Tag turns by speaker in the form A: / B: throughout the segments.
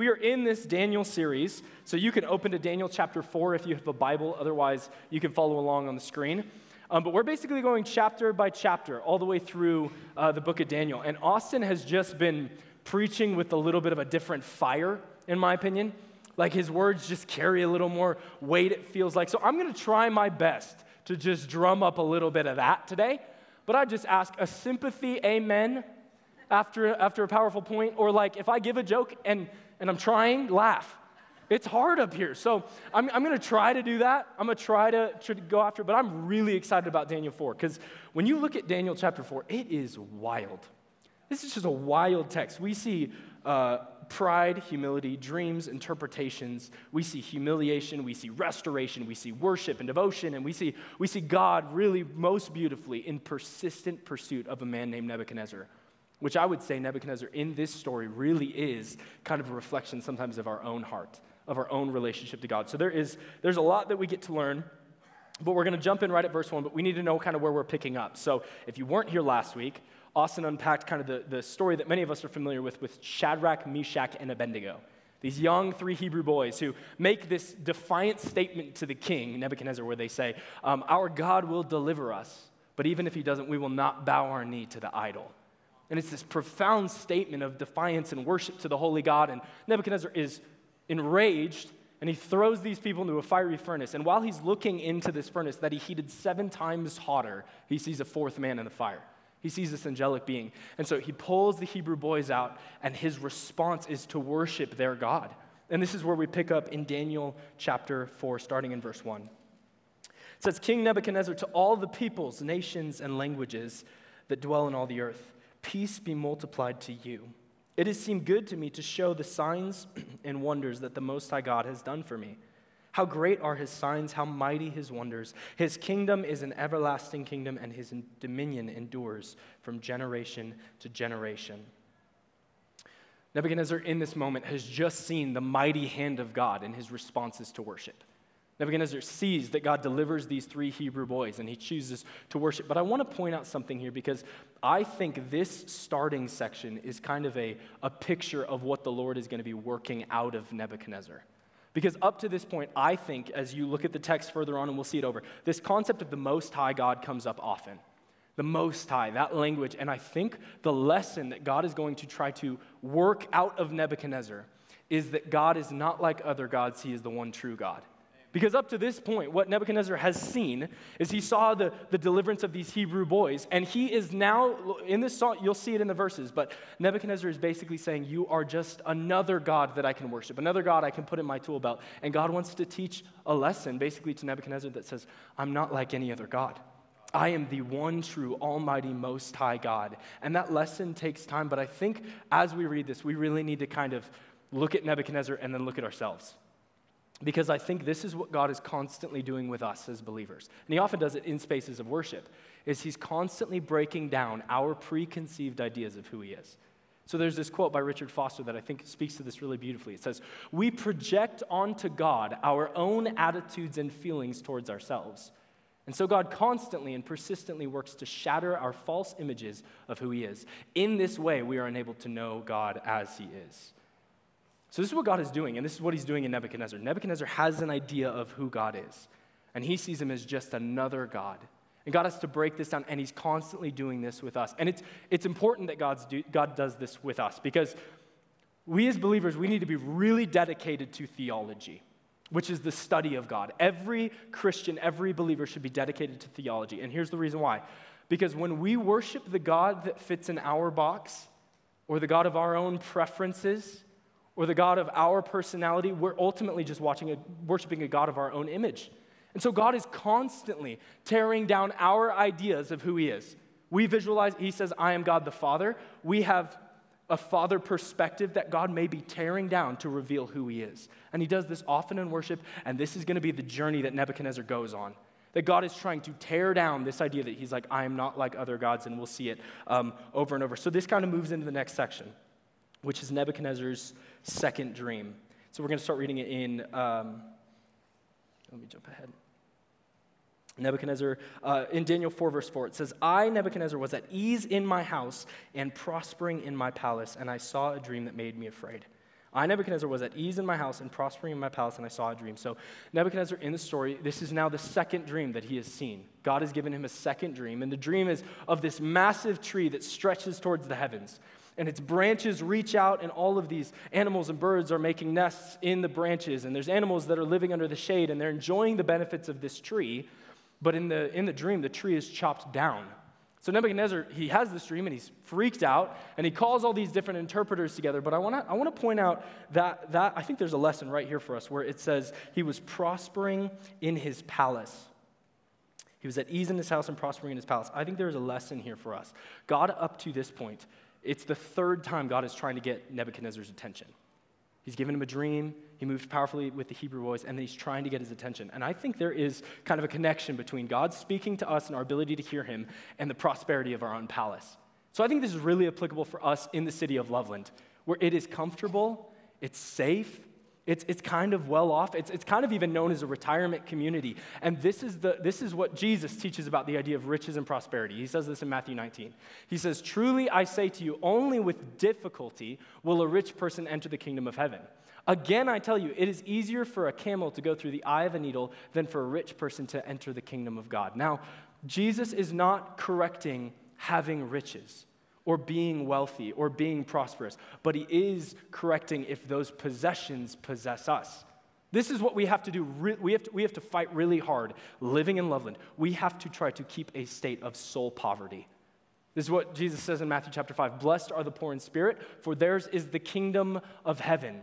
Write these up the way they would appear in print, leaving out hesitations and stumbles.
A: we are in this Daniel series, so you can open to Daniel chapter 4 if you have a Bible. Otherwise, you can follow along on the screen. But we're basically going chapter by chapter all the way through the book of Daniel. And Austin has just been preaching with a little bit of a different fire, in my opinion. Like his words just carry a little more weight, it feels like. So I'm going to try my best to just drum up a little bit of that today. But I just ask a sympathy amen after a powerful point, or like if I give a joke and I'm trying, laugh. It's hard up here, so I'm going to try to do that. I'm going to try to go after it, but I'm really excited about Daniel 4, because when you look at Daniel chapter 4, it is wild. This is just a wild text. We see pride, humility, dreams, interpretations. We see humiliation. We see restoration. We see worship and devotion, and we see God really most beautifully in persistent pursuit of a man named Nebuchadnezzar, which I would say Nebuchadnezzar in this story really is kind of a reflection sometimes of our own heart, of our own relationship to God. So there's a lot that we get to learn, but we're going to jump in right at verse 1, but we need to know kind of where we're picking up. So if you weren't here last week, Austin unpacked kind of the story that many of us are familiar with Shadrach, Meshach, and Abednego. These young 3 Hebrew boys who make this defiant statement to the king, Nebuchadnezzar, where they say, our God will deliver us, but even if he doesn't, we will not bow our knee to the idol. And it's this profound statement of defiance and worship to the holy God. And Nebuchadnezzar is enraged, and he throws these people into a fiery furnace. And while he's looking into this furnace that he heated 7 times hotter, he sees a 4th man in the fire. He sees this angelic being. And so he pulls the Hebrew boys out, and his response is to worship their God. And this is where we pick up in Daniel chapter 4, starting in verse 1. It says, King Nebuchadnezzar, to all the peoples, nations, and languages that dwell in all the earth, peace be multiplied to you. It has seemed good to me to show the signs and wonders that the Most High God has done for me. How great are his signs, how mighty his wonders. His kingdom is an everlasting kingdom, and his dominion endures from generation to generation. Nebuchadnezzar, in this moment, has just seen the mighty hand of God in his responses to worship. Nebuchadnezzar sees that God delivers these 3 Hebrew boys, and he chooses to worship. But I want to point out something here, because I think this starting section is kind of a picture of what the Lord is going to be working out of Nebuchadnezzar. Because up to this point, I think, as you look at the text further on, and we'll see it over, this concept of the Most High God comes up often. The Most High, that language. And I think the lesson that God is going to try to work out of Nebuchadnezzar is that God is not like other gods. He is the one true God. Because up to this point, what Nebuchadnezzar has seen is he saw the deliverance of these Hebrew boys, and he is now, in this song, you'll see it in the verses, but Nebuchadnezzar is basically saying, you are just another God that I can worship, another God I can put in my tool belt. And God wants to teach a lesson basically to Nebuchadnezzar that says, I'm not like any other God. I am the one true, almighty, most high God. And that lesson takes time, but I think as we read this, we really need to kind of look at Nebuchadnezzar and then look at ourselves. Because I think this is what God is constantly doing with us as believers. And he often does it in spaces of worship, is he's constantly breaking down our preconceived ideas of who he is. So there's this quote by Richard Foster that I think speaks to this really beautifully. It says, we project onto God our own attitudes and feelings towards ourselves. And so God constantly and persistently works to shatter our false images of who he is. In this way, we are unable to know God as he is. So this is what God is doing, and this is what he's doing in Nebuchadnezzar. Nebuchadnezzar has an idea of who God is, and he sees him as just another God. And God has to break this down, and he's constantly doing this with us. And it's important that God does this with us, because we as believers, we need to be really dedicated to theology, which is the study of God. Every Christian, every believer should be dedicated to theology, and here's the reason why. Because when we worship the God that fits in our box, or the God of our own preferences, or the God of our personality, we're ultimately just worshiping a God of our own image. And so God is constantly tearing down our ideas of who he is. We visualize, he says, I am God the Father. We have a father perspective that God may be tearing down to reveal who he is. And he does this often in worship, and this is going to be the journey that Nebuchadnezzar goes on. That God is trying to tear down this idea that he's like, I am not like other gods, and we'll see it over and over. So this kind of moves into the next section, which is Nebuchadnezzar's second dream. So we're going to start reading it in, let me jump ahead. Nebuchadnezzar, in Daniel 4, verse 4, it says, I, Nebuchadnezzar, was at ease in my house and prospering in my palace, and I saw a dream that made me afraid. I, Nebuchadnezzar, was at ease in my house and prospering in my palace, and I saw a dream. So Nebuchadnezzar, in the story, this is now the second dream that he has seen. God has given him a second dream, and the dream is of this massive tree that stretches towards the heavens. And its branches reach out, and all of these animals and birds are making nests in the branches. And there's animals that are living under the shade, and they're enjoying the benefits of this tree. But in the dream, the tree is chopped down. So Nebuchadnezzar, he has this dream, and he's freaked out, and he calls all these different interpreters together. But I want to point out that I think there's a lesson right here for us where it says he was prospering in his palace. He was at ease in his house and prospering in his palace. I think there's a lesson here for us. God, up to this point, it's the third time God is trying to get Nebuchadnezzar's attention. He's given him a dream, he moved powerfully with the Hebrew voice, and then he's trying to get his attention. And I think there is kind of a connection between God speaking to us and our ability to hear him and the prosperity of our own palace. So I think this is really applicable for us in the city of Loveland, where it is comfortable, it's safe, it's kind of well off. It's kind of even known as a retirement community. And this is what Jesus teaches about the idea of riches and prosperity. He says this in Matthew 19. He says, "Truly I say to you, only with difficulty will a rich person enter the kingdom of heaven. Again, I tell you, it is easier for a camel to go through the eye of a needle than for a rich person to enter the kingdom of God." Now, Jesus is not correcting having riches or being wealthy, or being prosperous. But he is correcting if those possessions possess us. This is what we have to do. We have to fight really hard living in Loveland. We have to try to keep a state of soul poverty. This is what Jesus says in Matthew chapter 5. "Blessed are the poor in spirit, for theirs is the kingdom of heaven."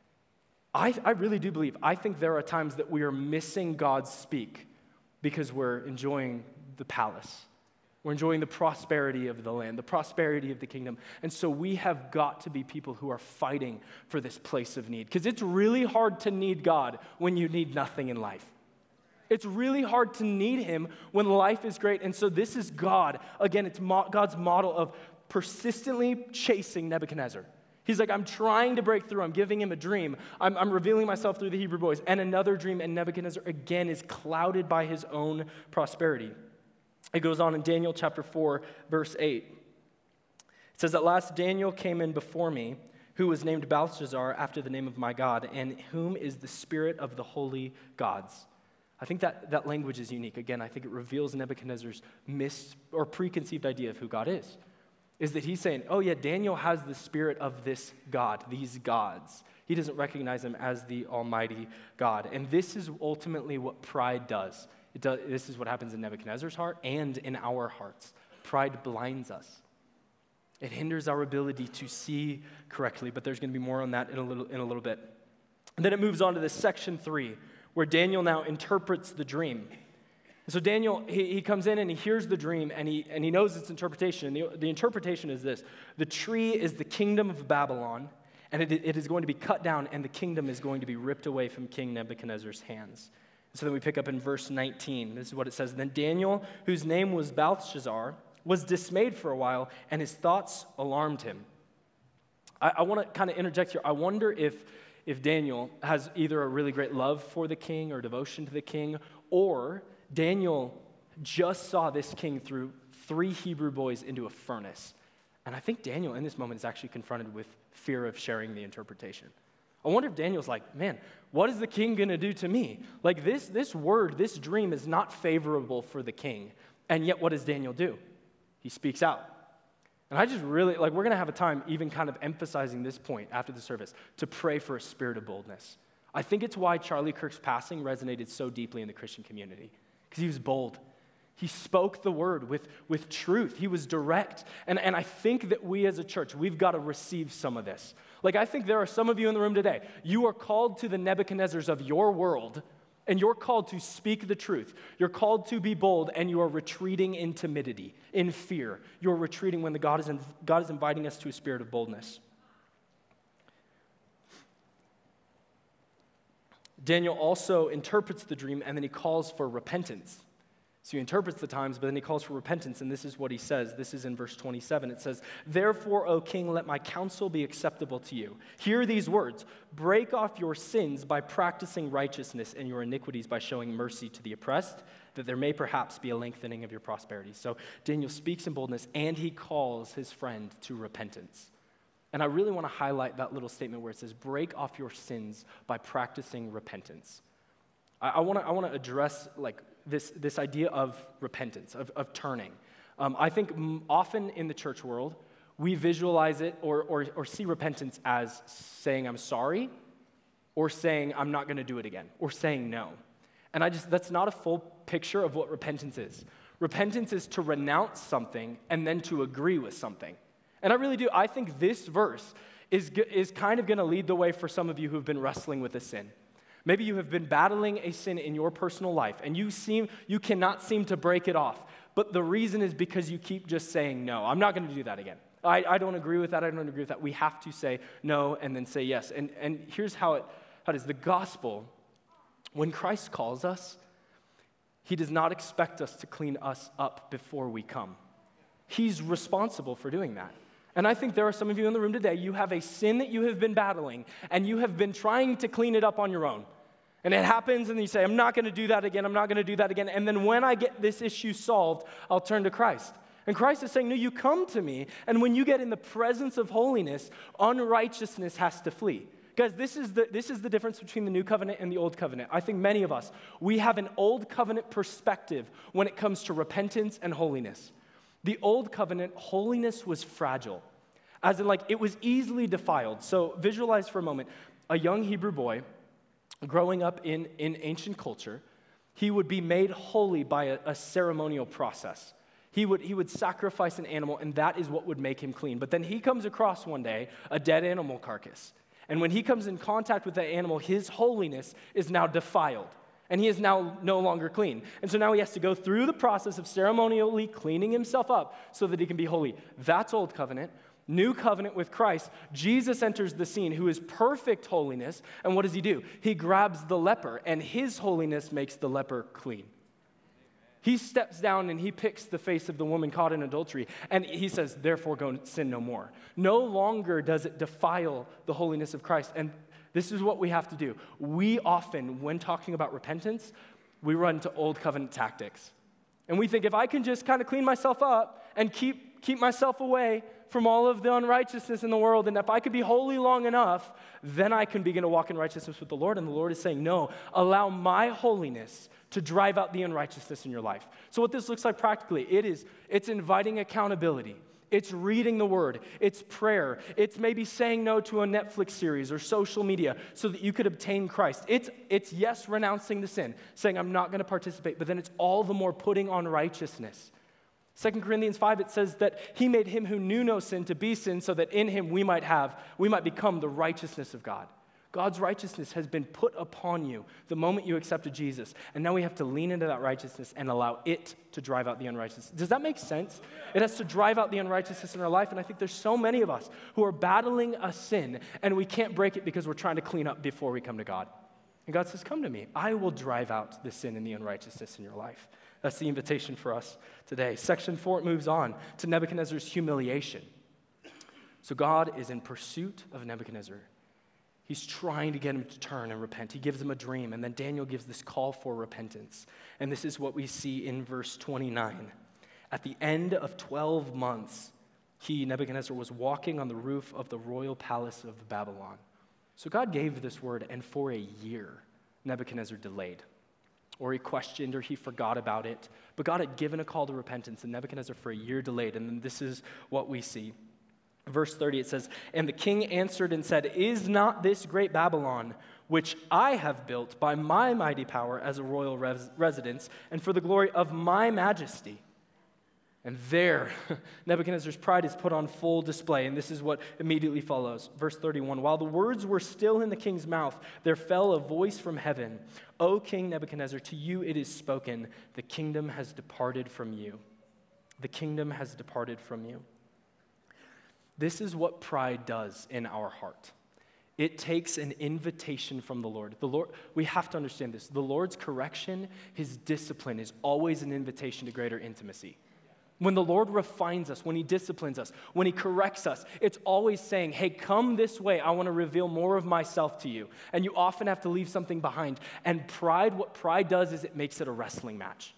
A: I really do believe, I think there are times that we are missing God speak because we're enjoying the palace. We're enjoying the prosperity of the land, the prosperity of the kingdom. And so we have got to be people who are fighting for this place of need. Because it's really hard to need God when you need nothing in life. It's really hard to need him when life is great. And so this is God. Again, it's God's model of persistently chasing Nebuchadnezzar. He's like, I'm trying to break through. I'm giving him a dream. I'm revealing myself through the Hebrew boys. And another dream, and Nebuchadnezzar again is clouded by his own prosperity. It goes on in Daniel chapter 4, verse 8. It says, "At last Daniel came in before me, who was named Belshazzar after the name of my God, and whom is the spirit of the holy gods." I think that language is unique. Again, I think it reveals Nebuchadnezzar's preconceived idea of who God is that he's saying, oh yeah, Daniel has the spirit of this God, these gods. He doesn't recognize him as the Almighty God. And this is ultimately what pride does. This is what happens in Nebuchadnezzar's heart and in our hearts. Pride blinds us. It hinders our ability to see correctly, but there's going to be more on that in a little bit. And then it moves on to this section 3, where Daniel now interprets the dream. And so Daniel, he comes in and he hears the dream, and he knows its interpretation. And the interpretation is this: the tree is the kingdom of Babylon, and it is going to be cut down, and the kingdom is going to be ripped away from King Nebuchadnezzar's hands. So then we pick up in verse 19. This is what it says. "Then Daniel, whose name was Belshazzar, was dismayed for a while, and his thoughts alarmed him." I want to kind of interject here. I wonder if Daniel has either a really great love for the king or devotion to the king, or Daniel just saw this king through 3 Hebrew boys into a furnace. And I think Daniel in this moment is actually confronted with fear of sharing the interpretation. I wonder if Daniel's like, man, what is the king going to do to me? Like this dream is not favorable for the king. And yet what does Daniel do? He speaks out. And I just really, we're going to have a time even kind of emphasizing this point after the service, to pray for a spirit of boldness. I think it's why Charlie Kirk's passing resonated so deeply in the Christian community, because he was bold. He spoke the word with truth. He was direct. And I think that we as a church, we've got to receive some of this. I think there are some of you in the room today. You are called to the Nebuchadnezzars of your world, and you're called to speak the truth. You're called to be bold, and you are retreating in timidity, in fear. You're retreating when God is inviting us to a spirit of boldness. Daniel also interprets the dream, and then he calls for repentance. So he interprets the times, but then he calls for repentance, and this is what he says. This is in verse 27. It says, "Therefore, O king, let my counsel be acceptable to you. Hear these words: break off your sins by practicing righteousness, and your iniquities by showing mercy to the oppressed, that there may perhaps be a lengthening of your prosperity." So Daniel speaks in boldness, and he calls his friend to repentance. And I really want to highlight that little statement where it says, break off your sins by practicing repentance. I want to address like this idea of repentance, of turning. I think often in the church world, we visualize it or see repentance as saying I'm sorry, or saying I'm not going to do it again, or saying no. And that's not a full picture of what repentance is. Repentance is to renounce something and then to agree with something. And I really do. I think this verse is kind of going to lead the way for some of you who have been wrestling with a sin. Maybe you have been battling a sin in your personal life, and you cannot seem to break it off. But the reason is because you keep just saying, no, I'm not going to do that again. I don't agree with that. I don't agree with that. We have to say no and then say yes. And here's how it is. The gospel, when Christ calls us, he does not expect us to clean us up before we come. He's responsible for doing that. And I think there are some of you in the room today, you have a sin that you have been battling, and you have been trying to clean it up on your own. And it happens, and you say, I'm not going to do that again, I'm not going to do that again. And then when I get this issue solved, I'll turn to Christ. And Christ is saying, no, you come to me, and when you get in the presence of holiness, unrighteousness has to flee. Guys, this is the difference between the new covenant and the old covenant. I think many of us, we have an old covenant perspective when it comes to repentance and holiness. The old covenant, holiness was fragile, as in like it was easily defiled. So visualize for a moment, a young Hebrew boy growing up in ancient culture, he would be made holy by a ceremonial process. He would sacrifice an animal, and that is what would make him clean. But then he comes across one day a dead animal carcass. And when he comes in contact with that animal, his holiness is now defiled. And he is now no longer clean. And so now he has to go through the process of ceremonially cleaning himself up so that he can be holy. That's old covenant. New covenant with Christ, Jesus enters the scene, who is perfect holiness. And what does he do? He grabs the leper, and his holiness makes the leper clean. He steps down and he picks the face of the woman caught in adultery, and he says, therefore go sin no more. No longer does it defile the holiness of Christ. And this is what we have to do. We often, when talking about repentance, we run to old covenant tactics. And we think if I can just kind of clean myself up and keep myself away from all of the unrighteousness in the world, and if I could be holy long enough, then I can begin to walk in righteousness with the Lord. And the Lord is saying, no, allow my holiness to drive out the unrighteousness in your life. So what this looks like practically, it's inviting accountability. It's reading the word. It's prayer. It's maybe saying no to a Netflix series or social media so that you could obtain Christ. It's yes, renouncing the sin, saying I'm not going to participate, but then it's all the more putting on righteousness. 2 Corinthians 5, it says that he made him who knew no sin to be sin so that in him we might become the righteousness of God. God's righteousness has been put upon you the moment you accepted Jesus. And now we have to lean into that righteousness and allow it to drive out the unrighteousness. Does that make sense? It has to drive out the unrighteousness in our life. And I think there's so many of us who are battling a sin and we can't break it because we're trying to clean up before we come to God. And God says, come to me. I will drive out the sin and the unrighteousness in your life. That's the invitation for us today. Section 4 moves on to Nebuchadnezzar's humiliation. So God is in pursuit of Nebuchadnezzar. He's trying to get him to turn and repent. He gives him a dream, and then Daniel gives this call for repentance. And this is what we see in verse 29. At the end of 12 months, Nebuchadnezzar, was walking on the roof of the royal palace of Babylon. So God gave this word, and for a year, Nebuchadnezzar delayed. Or he questioned, or he forgot about it. But God had given a call to repentance, and Nebuchadnezzar for a year delayed. And then this is what we see. Verse 30, it says, and the king answered and said, is not this great Babylon, which I have built by my mighty power as a royal residence, and for the glory of my majesty? And there, Nebuchadnezzar's pride is put on full display, and this is what immediately follows. Verse 31, while the words were still in the king's mouth, there fell a voice from heaven, O King Nebuchadnezzar, to you it is spoken, the kingdom has departed from you. The kingdom has departed from you. This is what pride does in our heart. It takes an invitation from the Lord. We have to understand this. The Lord's correction, his discipline, is always an invitation to greater intimacy. When the Lord refines us, when he disciplines us, when he corrects us, it's always saying, hey, come this way. I want to reveal more of myself to you. And you often have to leave something behind. And what pride does is it makes it a wrestling match.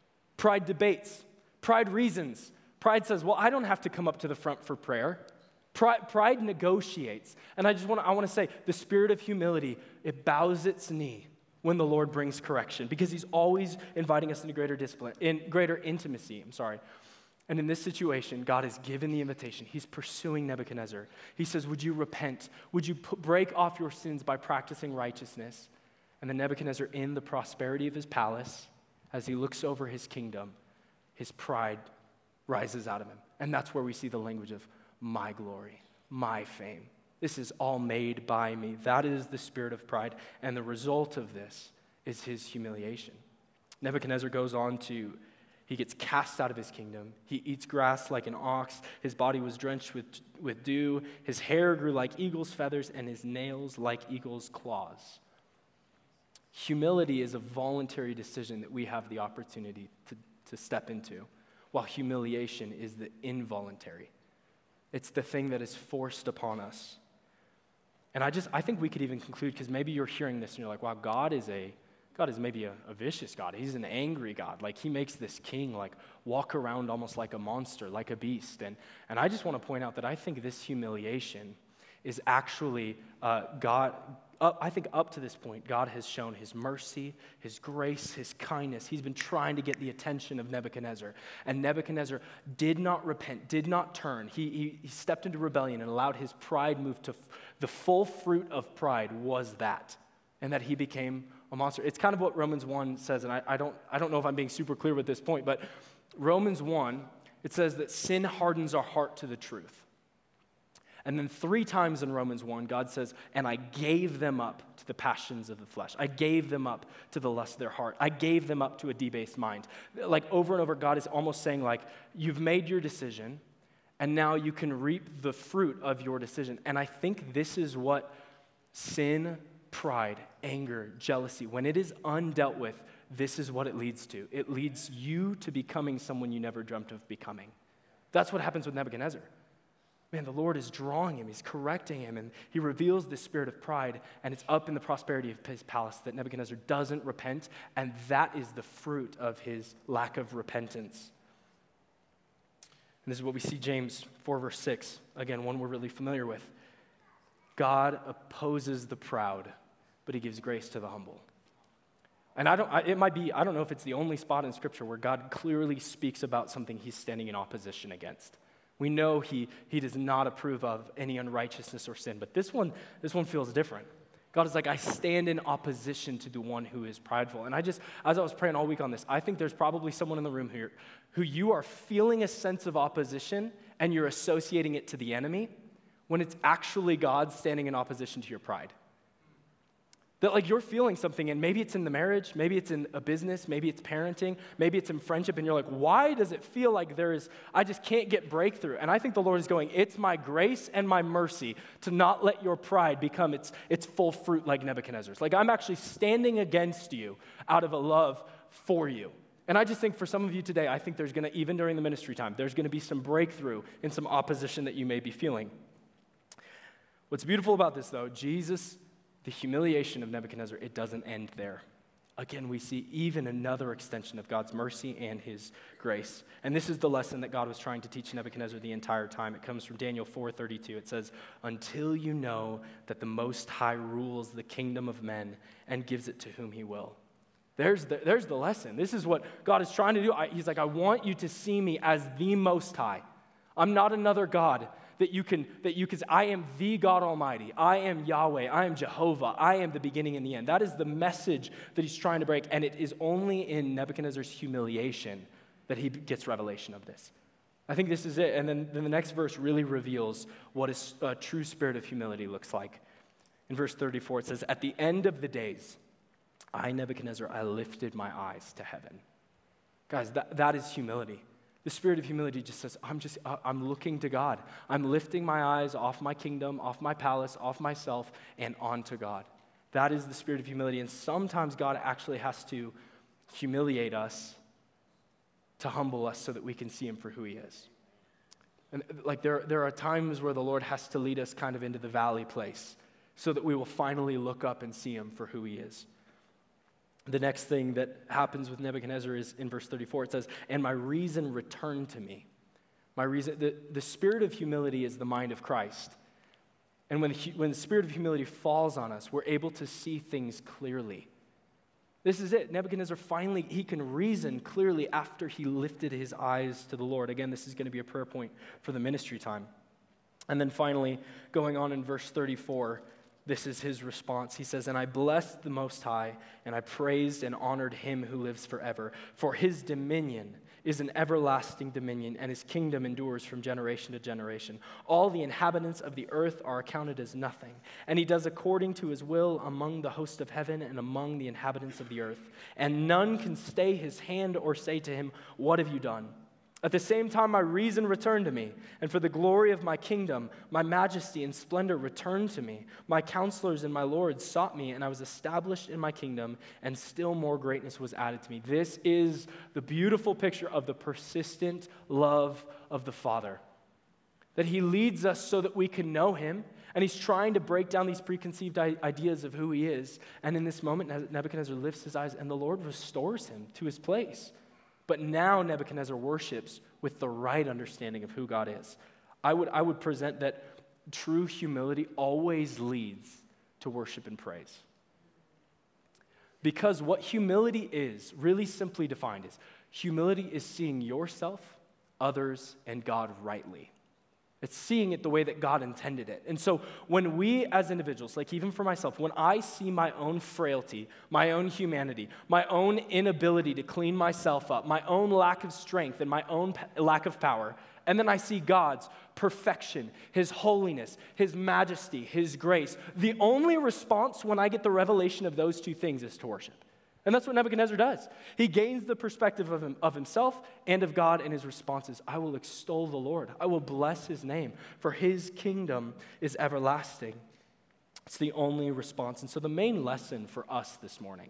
A: Pride debates. Pride reasons. Pride says, well, I don't have to come up to the front for prayer. Pride negotiates. And I want to say, the spirit of humility, it bows its knee when the Lord brings correction, because he's always inviting us into greater discipline, in greater intimacy, And in this situation, God has given the invitation. He's pursuing Nebuchadnezzar. He says, would you repent? Would you break off your sins by practicing righteousness? And then Nebuchadnezzar, in the prosperity of his palace, as he looks over his kingdom, his pride rises out of him. And that's where we see the language of my glory, my fame. This is all made by me. That is the spirit of pride. And the result of this is his humiliation. Nebuchadnezzar goes on to, he gets cast out of his kingdom. He eats grass like an ox. His body was drenched with dew. His hair grew like eagle's feathers, and his nails like eagle's claws. Humility is a voluntary decision that we have the opportunity to step into, while humiliation is the involuntary. It's the thing that is forced upon us. And I think we could even conclude, because maybe you're hearing this and you're like, wow, God is maybe a vicious God. He's an angry God. Like, he makes this king like walk around almost like a monster, like a beast. And I just want to point out that I think this humiliation is actually God. I think up to this point, God has shown his mercy, his grace, his kindness. He's been trying to get the attention of Nebuchadnezzar. And Nebuchadnezzar did not repent, did not turn. He stepped into rebellion and allowed his pride move to the full fruit of pride was that, and that he became a monster. It's kind of what Romans 1 says, and I don't know if I'm being super clear with this point, but Romans 1, it says that sin hardens our heart to the truth. And then 3 times in Romans 1, God says, and I gave them up to the passions of the flesh. I gave them up to the lust of their heart. I gave them up to a debased mind. Like, over and over, God is almost saying, like, you've made your decision, and now you can reap the fruit of your decision. And I think this is what sin, pride, anger, jealousy, when it is undealt with, this is what it leads to. It leads you to becoming someone you never dreamt of becoming. That's what happens with Nebuchadnezzar. Man, the Lord is drawing him, he's correcting him, and he reveals this spirit of pride, and it's up in the prosperity of his palace that Nebuchadnezzar doesn't repent, and that is the fruit of his lack of repentance. And this is what we see James 4, verse 6, again, one we're really familiar with. God opposes the proud, but he gives grace to the humble. And I don't know if it's the only spot in Scripture where God clearly speaks about something he's standing in opposition against. We know he does not approve of any unrighteousness or sin, but this one feels different. God is like, I stand in opposition to the one who is prideful. And as I was praying all week on this, I think there's probably someone in the room here who you are feeling a sense of opposition and you're associating it to the enemy when it's actually God standing in opposition to your pride. That, like, you're feeling something, and maybe it's in the marriage, maybe it's in a business, maybe it's parenting, maybe it's in friendship, and you're like, why does it feel like I just can't get breakthrough? And I think the Lord is going, it's my grace and my mercy to not let your pride become its full fruit like Nebuchadnezzar's. Like, I'm actually standing against you out of a love for you. And I just think for some of you today, I think there's going to, even during the ministry time, there's going to be some breakthrough in some opposition that you may be feeling. What's beautiful about this, though, the humiliation of Nebuchadnezzar, it doesn't end there. Again, we see even another extension of God's mercy and his grace. And this is the lesson that God was trying to teach Nebuchadnezzar the entire time. It comes from Daniel 4:32. It says, until you know that the Most High rules the kingdom of men and gives it to whom he will. There's the lesson. This is what God is trying to do. He's like, I want you to see me as the Most High. I'm not another God that you can I am the God Almighty. I am Yahweh. I am Jehovah. I am the beginning and the end. That is the message that he's trying to break, and it is only in Nebuchadnezzar's humiliation that he gets revelation of this. I think this is it, and then the next verse really reveals what a true spirit of humility looks like. In verse 34, it says, at the end of the days, I, Nebuchadnezzar, I lifted my eyes to heaven. Guys, that is humility. The spirit of humility just says, I'm looking to God. I'm lifting my eyes off my kingdom, off my palace, off myself, and onto God. That is the spirit of humility. And sometimes God actually has to humiliate us to humble us so that we can see him for who he is. And like there are times where the Lord has to lead us kind of into the valley place so that we will finally look up and see him for who he is. The next thing that happens with Nebuchadnezzar is in verse 34, it says, and my reason returned to me. The spirit of humility is the mind of Christ. And when the spirit of humility falls on us, we're able to see things clearly. This is it. Nebuchadnezzar finally, he can reason clearly after he lifted his eyes to the Lord. Again, this is going to be a prayer point for the ministry time. And then finally, going on in verse 34, this is his response. He says, "And I blessed the Most High, and I praised and honored him who lives forever. For his dominion is an everlasting dominion, and his kingdom endures from generation to generation. All the inhabitants of the earth are accounted as nothing, and he does according to his will among the host of heaven and among the inhabitants of the earth. And none can stay his hand or say to him, 'What have you done?' At the same time, my reason returned to me, and for the glory of my kingdom, my majesty and splendor returned to me. My counselors and my lords sought me, and I was established in my kingdom, and still more greatness was added to me." This is the beautiful picture of the persistent love of the Father. That he leads us so that we can know him, and he's trying to break down these preconceived ideas of who he is. And in this moment, Nebuchadnezzar lifts his eyes, and the Lord restores him to his place. But now Nebuchadnezzar worships with the right understanding of who God is. I would present that true humility always leads to worship and praise. Because what humility is, really simply defined, is humility is seeing yourself, others, and God rightly. It's seeing it the way that God intended it. And so when we as individuals, like even for myself, when I see my own frailty, my own humanity, my own inability to clean myself up, my own lack of strength and my own lack of power, and then I see God's perfection, his holiness, his majesty, his grace, the only response when I get the revelation of those two things is to worship. And that's what Nebuchadnezzar does. He gains the perspective of himself and of God, and his response is, "I will extol the Lord. I will bless his name, for his kingdom is everlasting." It's the only response. And so the main lesson for us this morning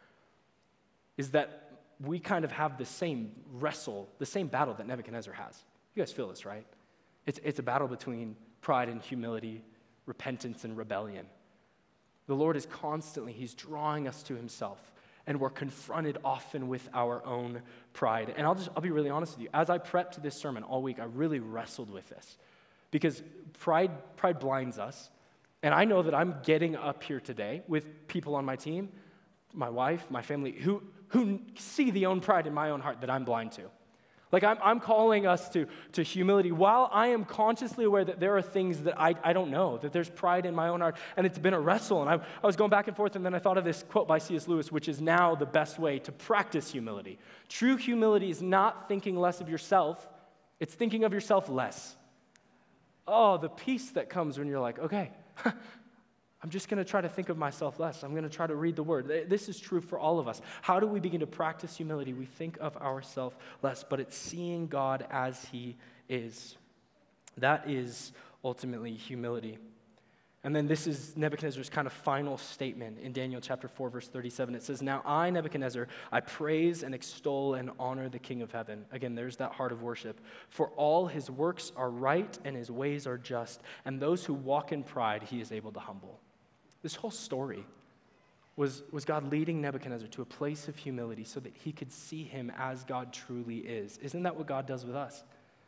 A: is that we kind of have the same battle that Nebuchadnezzar has. You guys feel this, right? It's a battle between pride and humility, repentance and rebellion. The Lord is constantly, he's drawing us to himself. And we're confronted often with our own pride. And I'll be really honest with you. As I prepped this sermon all week, I really wrestled with this. Because pride blinds us. And I know that I'm getting up here today with people on my team, my wife, my family, who see the own pride in my own heart that I'm blind to. Like I'm calling us to humility while I am consciously aware that there are things that I don't know, that there's pride in my own heart, and it's been a wrestle. And I was going back and forth, and then I thought of this quote by C.S. Lewis, which is now the best way to practice humility. True humility is not thinking less of yourself, it's thinking of yourself less. Oh, the peace that comes when you're like, okay, I'm just going to try to think of myself less. I'm going to try to read the word. This is true for all of us. How do we begin to practice humility? We think of ourselves less, but it's seeing God as he is. That is ultimately humility. And then this is Nebuchadnezzar's kind of final statement in Daniel chapter 4, verse 37. It says, "Now I, Nebuchadnezzar, I praise and extol and honor the King of heaven." Again, there's that heart of worship. "For all his works are right and his ways are just, and those who walk in pride he is able to humble." This whole story was God leading Nebuchadnezzar to a place of humility so that he could see him as God truly is. Isn't that what God does with us?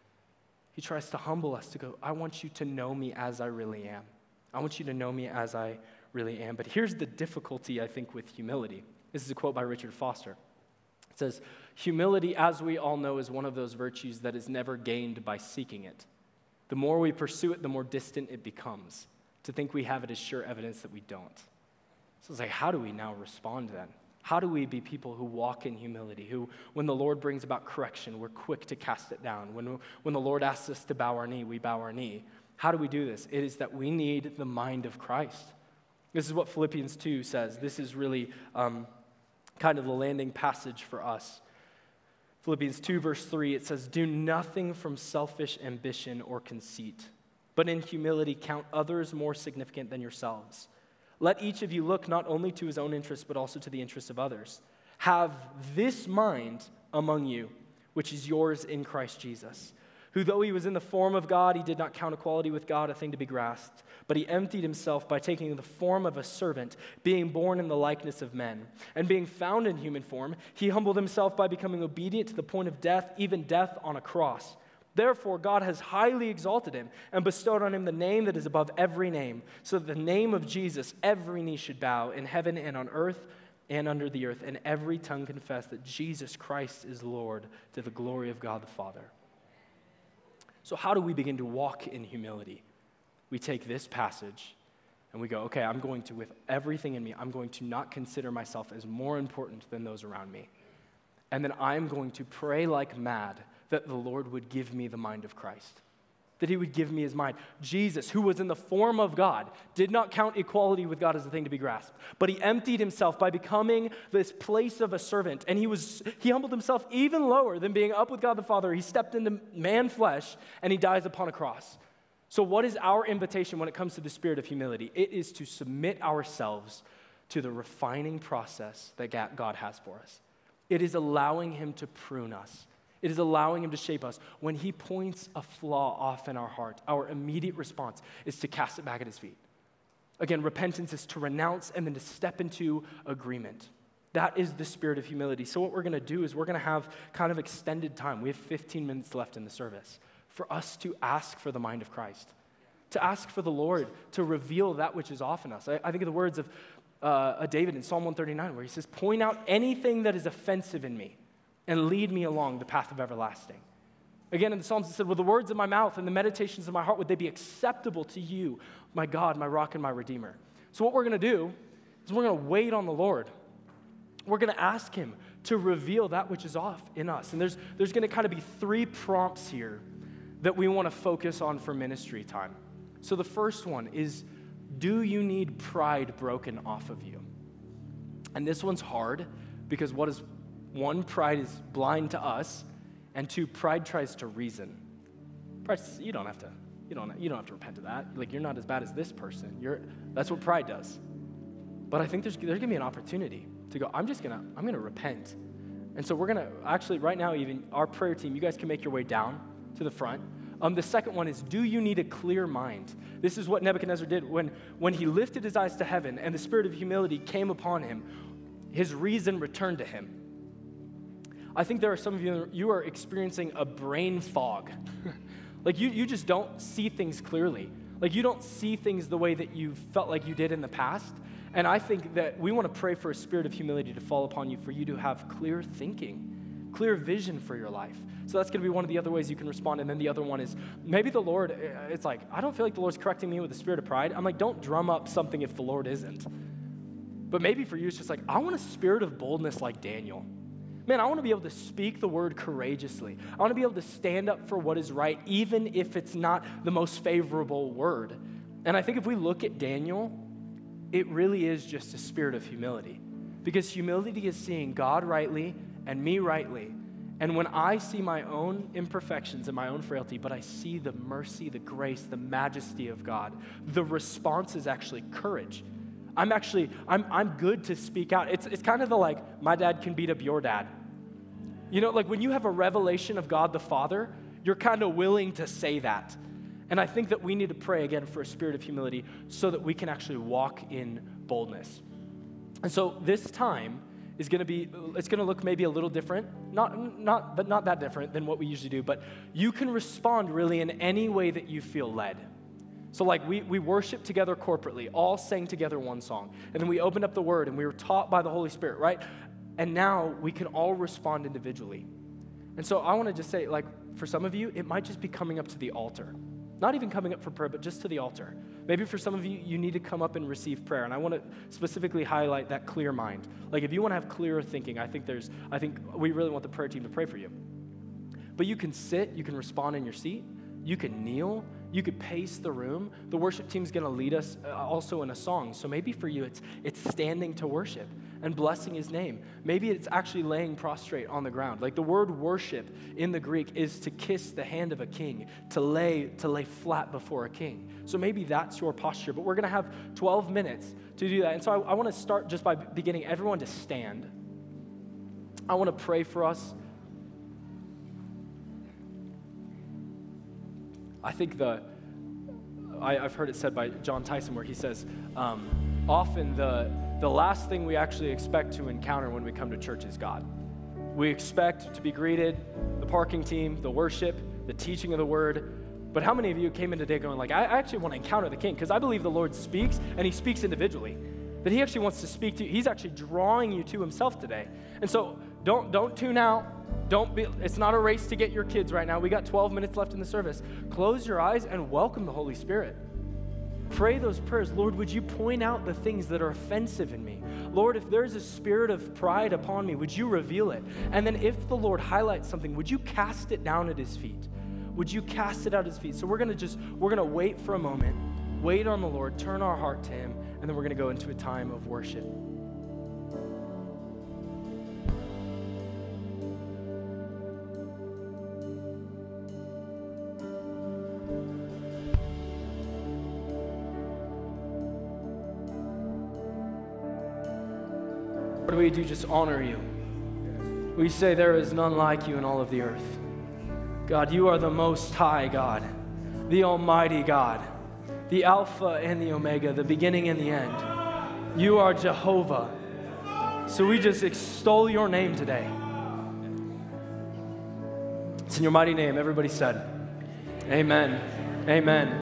A: He tries to humble us to go, I want you to know me as I really am. I want you to know me as I really am. But here's the difficulty, I think, with humility. This is a quote by Richard Foster. It says, "Humility, as we all know, is one of those virtues that is never gained by seeking it. The more we pursue it, the more distant it becomes. To think we have it is sure evidence that we don't." So it's like, how do we now respond then? How do we be people who walk in humility, who, when the Lord brings about correction, we're quick to cast it down? When the Lord asks us to bow our knee, we bow our knee. How do we do this? It is that we need the mind of Christ. This is what Philippians 2 says. This is really kind of the landing passage for us. Philippians 2, verse 3, it says, "Do nothing from selfish ambition or conceit, but in humility count others more significant than yourselves. Let each of you look not only to his own interests, but also to the interests of others. Have this mind among you, which is yours in Christ Jesus, who though he was in the form of God, he did not count equality with God a thing to be grasped, but he emptied himself by taking the form of a servant, being born in the likeness of men. And being found in human form, he humbled himself by becoming obedient to the point of death, even death on a cross. Therefore, God has highly exalted him and bestowed on him the name that is above every name, so that the name of Jesus every knee should bow in heaven and on earth and under the earth, and every tongue confess that Jesus Christ is Lord, to the glory of God the Father. So how do we begin to walk in humility? We take this passage and we go, okay, I'm going to, with everything in me, I'm going to not consider myself as more important than those around me. And then I'm going to pray like mad that the Lord would give me the mind of Christ, that he would give me his mind. Jesus, who was in the form of God, did not count equality with God as a thing to be grasped, but he emptied himself by becoming this place of a servant, and he humbled himself even lower than being up with God the Father. He stepped into man flesh, and he dies upon a cross. So what is our invitation when it comes to the spirit of humility? It is to submit ourselves to the refining process that God has for us. It is allowing him to prune us. It is allowing him to shape us. When he points a flaw off in our heart, our immediate response is to cast it back at his feet. Again, repentance is to renounce and then to step into agreement. That is the spirit of humility. So what we're going to do is we're going to have kind of extended time. We have 15 minutes left in the service for us to ask for the mind of Christ, to ask for the Lord to reveal that which is off in us. I think of the words of David in Psalm 139 where he says, point out anything that is offensive in me and lead me along the path of everlasting. Again, in the Psalms it said, with the words of my mouth and the meditations of my heart, would they be acceptable to you, my God, my rock and my redeemer? So what we're going to do is we're going to wait on the Lord. We're going to ask him to reveal that which is off in us. And there's going to kind of be 3 prompts here that we want to focus on for ministry time. So the first one is, do you need pride broken off of you? And this one's hard because one, pride is blind to us, and 2, pride tries to reason. Pride says, you don't have to repent of that. Like, you're not as bad as this person. That's what pride does. But I think there's going to be an opportunity to go, I'm going to repent. And so we're going to, actually right now even, our prayer team, you guys can make your way down to the front. The second one is, do you need a clear mind? This is what Nebuchadnezzar did. When he lifted his eyes to heaven and the spirit of humility came upon him, his reason returned to him. I think there are some of you are experiencing a brain fog. Like you just don't see things clearly. Like you don't see things the way that you felt like you did in the past. And I think that we want to pray for a spirit of humility to fall upon you, for you to have clear thinking, clear vision for your life. So that's going to be one of the other ways you can respond. And then the other one is, maybe the Lord, it's like, I don't feel like the Lord's correcting me with the spirit of pride. I'm like, don't drum up something if the Lord isn't. But maybe for you, it's just like, I want a spirit of boldness like Daniel. Man, I want to be able to speak the word courageously. I want to be able to stand up for what is right, even if it's not the most favorable word. And I think if we look at Daniel, it really is just a spirit of humility. Because humility is seeing God rightly and me rightly. And when I see my own imperfections and my own frailty, but I see the mercy, the grace, the majesty of God, the response is actually courage. I'm good to speak out. It's kind of like, my dad can beat up your dad. You know, like when you have a revelation of God the Father, you're kind of willing to say that. And I think that we need to pray again for a spirit of humility so that we can actually walk in boldness. And so this time is going to look maybe a little different, not that different than what we usually do, but you can respond really in any way that you feel led. So like we worship together corporately, all sang together one song, and then we opened up the Word and we were taught by the Holy Spirit, right? And now we can all respond individually. And so I want to just say, like, for some of you, it might just be coming up to the altar. Not even coming up for prayer, but just to the altar. Maybe for some of you, you need to come up and receive prayer. And I want to specifically highlight that clear mind. Like if you want to have clearer thinking, I think we really want the prayer team to pray for you. But you can sit, you can respond in your seat, you can kneel, you could pace the room. The worship team is going to lead us also in a song. So maybe for you, it's standing to worship and blessing his name. Maybe it's actually laying prostrate on the ground. Like the word worship in the Greek is to kiss the hand of a king, to lay flat before a king. So maybe that's your posture. But we're going to have 12 minutes to do that. And so I want to start just by beginning everyone to stand. I want to pray for us. I think I've heard it said by John Tyson where he says, often the last thing we actually expect to encounter when we come to church is God. We expect to be greeted, the parking team, the worship, the teaching of the word. But how many of you came in today going like, I actually want to encounter the King? Because I believe the Lord speaks, and he speaks individually. That he actually wants to speak to you. He's actually drawing you to himself today. And so don't tune out. It's not a race to get your kids right now. We got 12 minutes left in the service. Close your eyes and welcome the Holy Spirit. Pray those prayers. Lord, would you point out the things that are offensive in me? Lord, if there's a spirit of pride upon me, would you reveal it? And then if the Lord highlights something, would you cast it down at his feet? Would you cast it out at his feet? So we're going to wait for a moment, wait on the Lord, turn our heart to him, and then we're going to go into a time of worship. Lord, we do just honor you. We say there is none like you in all of the earth. God, you are the Most High God, the Almighty God, the Alpha and the Omega, the beginning and the end. You are Jehovah. So we just extol your name today. It's in your mighty name, everybody said. Amen. Amen.